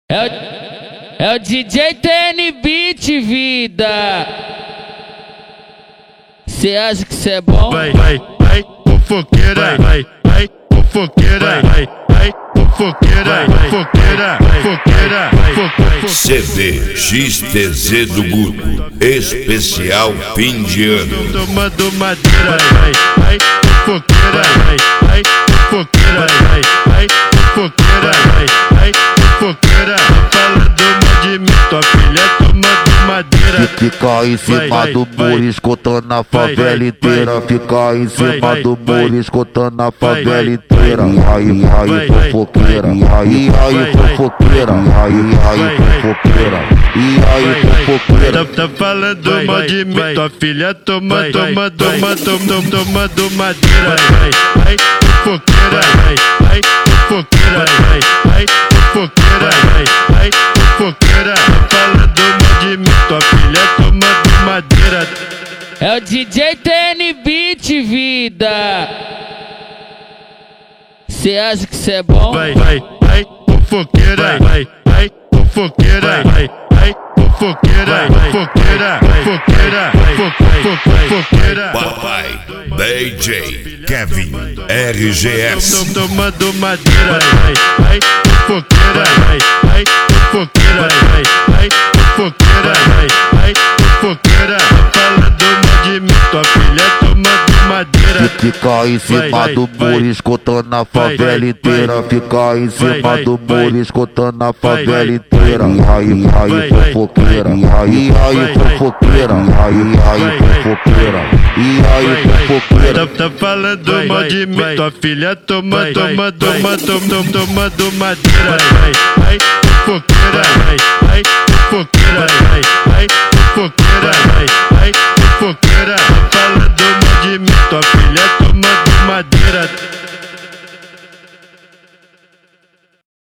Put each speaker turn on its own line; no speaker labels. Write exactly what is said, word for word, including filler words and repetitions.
É o, é o D J T N Beat, vida. Cê acha que cê é bom?
Vai, vai, vai, fofoqueira, vai, vai, fofoqueira, vai, vai, fofoqueira, fofoqueira, fofoqueira, fofoqueira.
C D X T Z do Guto, especial fim de ano.
Tomando madeira, vai, vai, fofoqueira, vai, vai, fofoqueira, vai, vai, fofoqueira, vai, vai, fofoqueira. Falando mal de mim, tua filha tomando madeira.
Fica em cima do muro, escutando a favela inteira. Fica em cima do muro, escutando a favela inteira. E aí, e aí, fofoqueira. E aí, e aí, fofoqueira. E aí, e aí, fofoqueira. E aí, fofoqueira.
Tá, tá falando mal de mim, tua filha toma, toma, toma, toma, tomando madeira. Vai, vai, fofoqueira. Vai, vai, fofoqueira. Vai, vai, fofoqueira. Vai, vai, fofoqueira. Falando mal de mim, tua filha tomando madeira.
É o D J T N Beat, vida. Cê acha que cê é bom?
Vai, vai, vai, fofoqueira. Vai, vai, fofoqueira. Vai, vai, fofoqueira. Fofoqueira, fofoqueira, fofoqueira.
Papai, D J Kevin R G S.
Tomando madeira. Vai, vai, fofoqueira. Vai, vai, fofoqueira. Vai, vai, fofoqueira. Vai, vai, fofoqueira. Falando mal de mim, tua filha tomando madeira.
Fica em cima do muro, escutando a favela inteira. Fica em cima do muro, escutando a favela inteira. E aí, e aí, fofoqueira. E aí, e aí, fofoqueira. E aí, e aí, fofoqueira. E aí, fofoqueira.
Tá, tá falando mal de mim, tua filha toma, toma, toma, toma, tomando madeira. Vai, vai, fofoqueira. Vai, vai, fofoqueira. Vai, vai, fofoqueira. Vai, vai, fofoqueira. Falando mal de mim, tua filha tomando madeira.